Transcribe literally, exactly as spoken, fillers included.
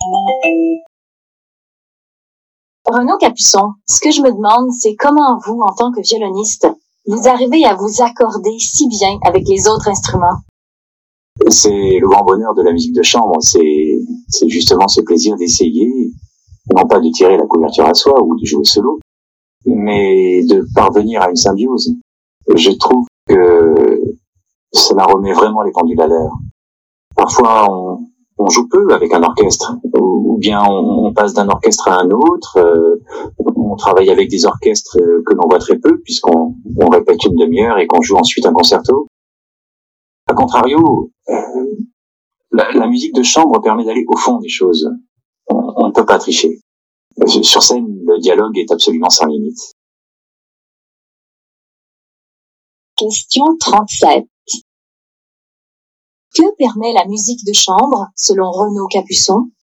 Renaud Capuçon, ce que je me demande, c'est comment vous, en tant que violoniste, vous arrivez à vous accorder si bien avec les autres instruments? C'est le grand bonheur de la musique de chambre, c'est, c'est justement ce plaisir d'essayer, non pas de tirer la couverture à soi ou de jouer solo, mais de parvenir à une symbiose. Je trouve que cela remet vraiment les pendules à l'heure. Parfois, on, on joue peu avec un orchestre, ou, ou bien on, on passe d'un orchestre à un autre, euh, on travaille avec des orchestres que l'on voit très peu, puisqu'on on répète une demi-heure et qu'on joue ensuite un concerto. A contrario, euh, la, la musique de chambre permet d'aller au fond des choses. On ne peut pas tricher. Sur scène, le dialogue est absolument sans limite. Question trente-sept. Que permet la musique de chambre, selon Renaud Capuçon?